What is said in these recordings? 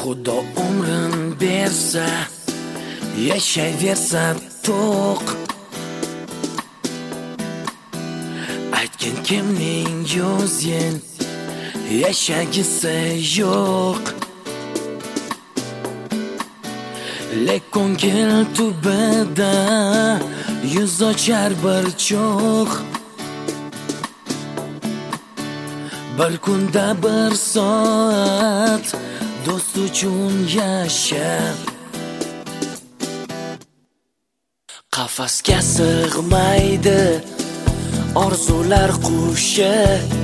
Xudo umrin bersa, yashayversa to'q. Aytgin kimning yo'zin yashagisi yo'q. Lek ko'ngil tubida yuz ochar bir cho'q. Bir kunda bir soat do'st uchun yasha. Qafasga sig'maydi orzular qushi.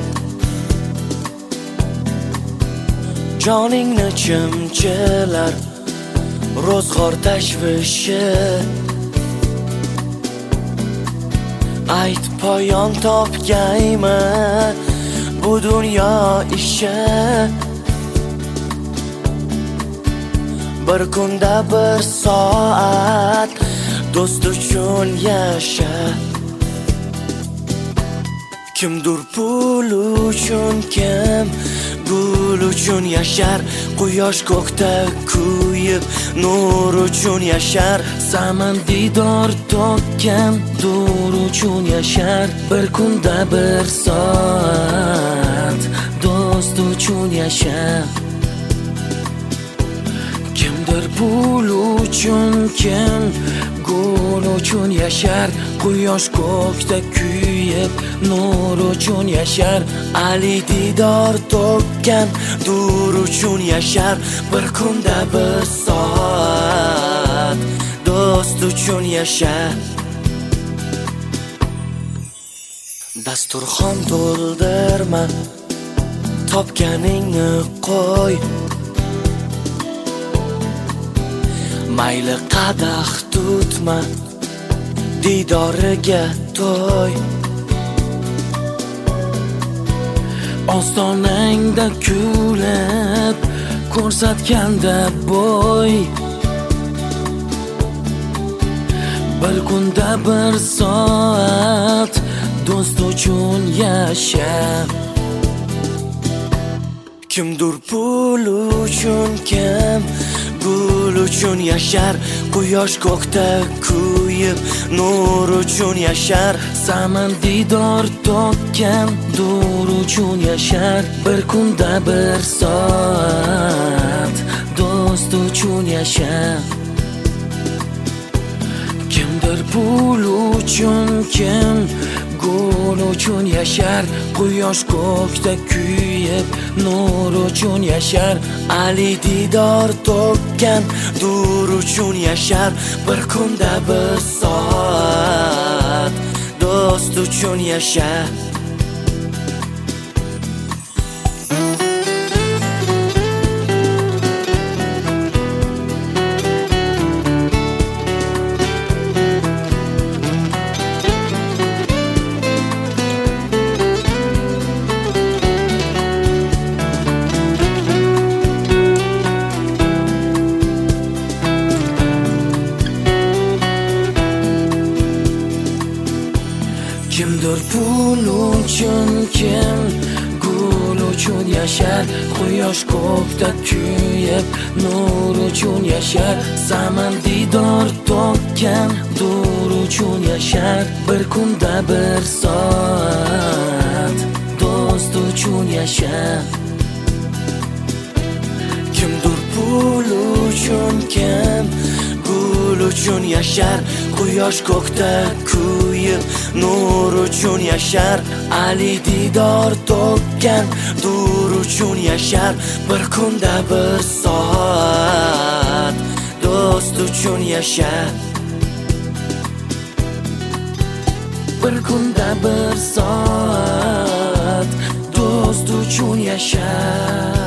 Joningni chimchilar ro'zg'or tashvishi. Ayt poyon topgaymi bu dunyo ishi. Bir kunda bir soat do'st uchun yasha. Kimdir pul uchun, kim gul uchun yashar. Quyosh ko'kda kuyib nur uchun yashar. Samandidor tokkan dur uchun yashar. Bir kunda bir soat do'st uchun yashar. Kimdir pul uchun, kim gul uchun yashar. Quyosh ko'kda kuyib nur uchun yashar. Ali didor tokkan dur uchun yashar. Bir kunda bir soat do'st uchun yashar. Dasturxon to'ldirma, topganingni qo'y. Mayli qadah tutma, didoriga to'y. Ostonangda kulib ko'rsatganda bo'y. Bir kunda bir soat do'st uchun yasha. Kimdir pul uchun, kim gul uchun yashar. Quyosh ko'kda kuyib nur uchun yashar. Samandidor tokkan dur uchun yashar. Bir kunda bir soat do'st uchun yashar. Kimdir pul uchun, kim gul uchun yashar. Quyosh ko'kda kuyib nur uchun yashar. Ali didor tokkan dur uchun yashar. Bir kunda bir soat do'st uchun yashar. Kimdir pul uchun, kim gul uchun yashar. Quyosh ko'kda kuyib nur uchun yashar. Samandidor tokkan dur uchun yashar. Bir kunda bir soat do'st uchun yashar. Kimdir pul uchun, kim gul uchun yashar. Quyosh ko'kda kuyib nur uchun yashar. Ali didor tokkan dur uchun yashar. Bir kunda bir soat do'st uchun yashar. Bir kunda bir soat do'st uchun yashar.